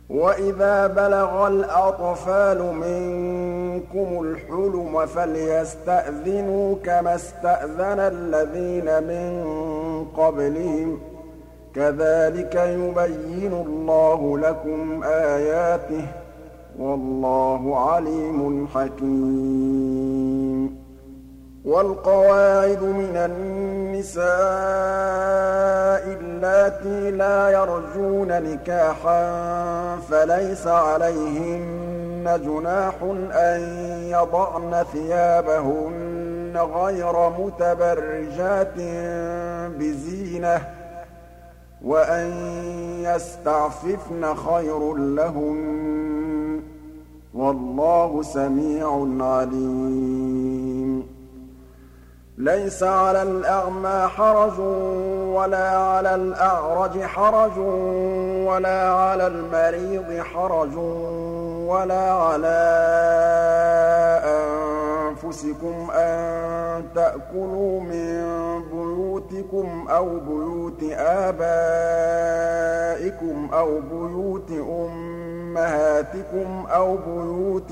وَإِذَا بَلَغَ الْأَطْفَالُ مِنكُمُ الْحُلُمَ فَلْيَسْتَأْذِنُوا كَمَا اسْتَأْذَنَ الَّذِينَ مِن قَبْلِهِمْ ۚ كَذَٰلِكَ يُبَيِّنُ اللَّهُ لَكُمْ آيَاتِهِ ۗ وَاللَّهُ عَلِيمٌ حَكِيمٌ. وَالْقَوَاعِدُ مِنَ النِّسَاءِ اللَّاتِي لَا يَرْجُونَ نِكَاحًا فَلَيْسَ عَلَيْهِنَّ جُنَاحٌ أَن يَضَعْنَ ثِيَابَهُنَّ غَيْرَ مُتَبَرِّجَاتٍ بِزِينَةٍ ۖ وَأَن يَسْتَعْفِفْنَ خَيْرٌ لَّهُنَّ ۗ وَاللَّهُ سَمِيعٌ عَلِيمٌ. لَيْسَ عَلَى الْأَعْمَىٰ حَرَجٌ وَلَا عَلَى الْأَعْرَجِ حَرَجٌ وَلَا عَلَى الْمَرِيضِ حَرَجٌ وَلَا عَلَىٰ أَنفُسِكُمْ أَن تَأْكُلُوا مِن بُيُوتِكُمْ أَوْ بُيُوتِ آبَائِكُمْ أَوْ بُيُوتِ أُمَّهَاتِكُمْ أَوْ بُيُوتِ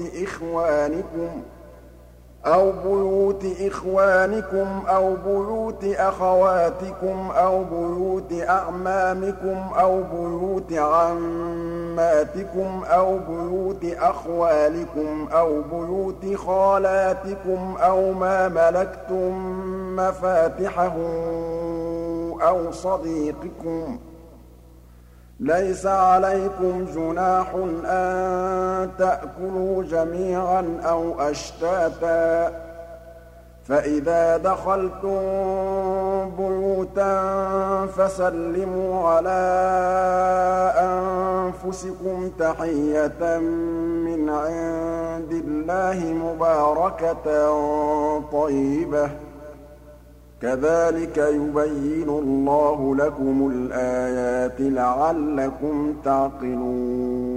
إِخْوَانِكُمْ أَوْ بُيُوتِ أَخَوَاتِكُمْ أَوْ بُيُوتِ أَعْمَامِكُمْ أَوْ بُيُوتِ عَمَّاتِكُمْ أَوْ بُيُوتِ أَخْوَالِكُمْ أَوْ بُيُوتِ خَالَاتِكُمْ أَوْ مَا مَلَكْتُم مَّفَاتِحَهُ أَوْ صَدِيقِكُمْ ۚ لَيْسَ عَلَيْكُمْ جُنَاحٌ أَن تَأْكُلُوا جَمِيعًا أَوْ أَشْتَاتًا ۚ فَإِذَا دَخَلْتُم بُيُوتًا فَسَلِّمُوا عَلَىٰ أَنفُسِكُمْ تَحِيَّةً مِّنْ عِندِ اللَّهِ مُبَارَكَةً طَيِّبَةً ۚ كَذَٰلِكَ يُبَيِّنُ اللَّهُ لَكُمُ الْآيَاتِ لَعَلَّكُمْ تَعْقِلُونَ.